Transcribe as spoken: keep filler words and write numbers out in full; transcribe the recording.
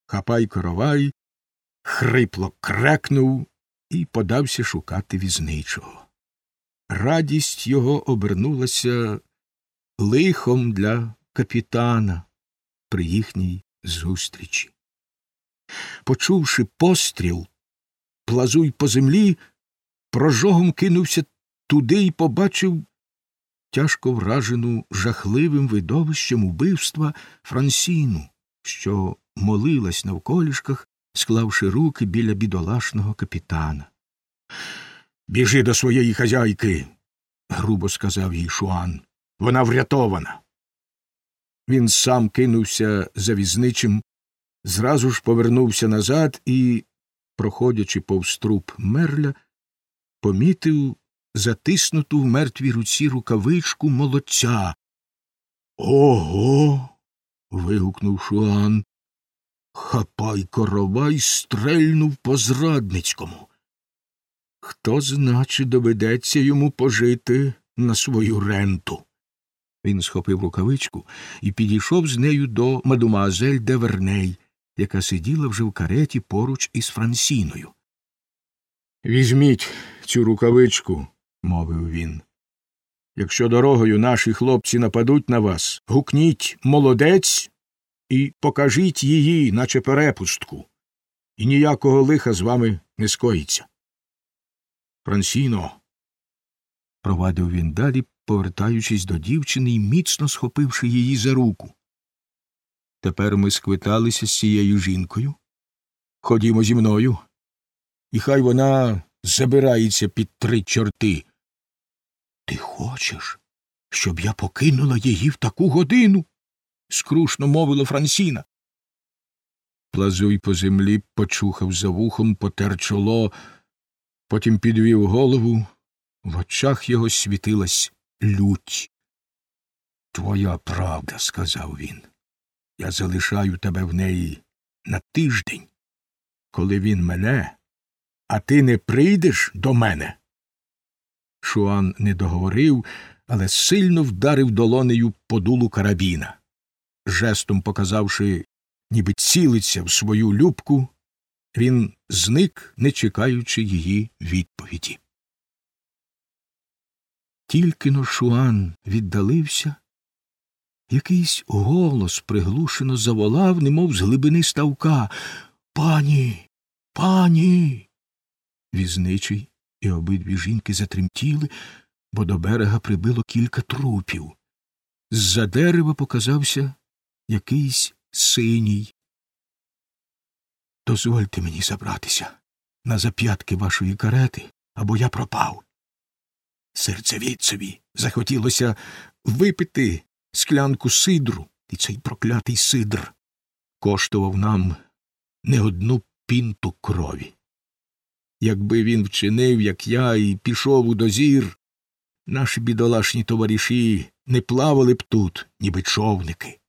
Хапай-Коровай хрипло крекнув і подався шукати візничого. Радість його обернулася лихом для капітана при їхній зустрічі. Почувши постріл, Плазуй по землі прожогом кинувся туди і побачив тяжко вражену жахливим видовищем убивства Франсіну, що молилась навколішках, склавши руки біля бідолашного капітана. «Біжи до своєї хазяйки», — грубо сказав їй Шуан. «Вона врятована». Він сам кинувся за візничим, зразу ж повернувся назад і, проходячи повз труп мерля, помітив затиснуту в мертвій руці рукавичку молодця. «Ого!» — вигукнув Шуан. Хапай-Коровай стрельнув по зрадницькому. Хто значе доведеться йому пожити на свою ренту? Він схопив рукавичку і підійшов з нею до мадемуазель де Верней, яка сиділа вже в кареті поруч із Франсіною. «Візьміть цю рукавичку», — мовив він. «Якщо дорогою наші хлопці нападуть на вас, гукніть «молодець» і покажіть її, наче перепустку, і ніякого лиха з вами не скоїться». «Франсіно», — провадив він далі, повертаючись до дівчини і міцно схопивши її за руку. «Тепер ми сквиталися з цією жінкою. Ходімо зі мною, і хай вона забирається під три чорти». «Ти хочеш, щоб я покинула її в таку годину?» — скрушно мовила Франсіна. Плазуй по землі почухав за вухом, потер чоло, потім підвів голову, в очах його світилась лють. «Твоя правда», — сказав він. «Я залишаю тебе в неї на тиждень, коли він мене, а ти не прийдеш до мене». Шуан не договорив, але сильно вдарив долонею по дулу карабіна. Жестом показавши, ніби цілиться в свою любку, він зник, не чекаючи її відповіді. Тільки-но Шуан віддалився, якийсь голос приглушено заволав, немов з глибини ставка: «Пані! Пані!» Візничий і обидві жінки затремтіли, бо до берега прибило кілька трупів. З-за дерева показався якийсь синій. «Дозвольте мені забратися на зап'ятки вашої карети, або я пропав». Серцевідцеві захотілося випити склянку сидру, і цей проклятий сидр коштував нам не одну пінту крові. Якби він вчинив, як я, і пішов у дозір, наші бідолашні товариші не плавали б тут, ніби човники.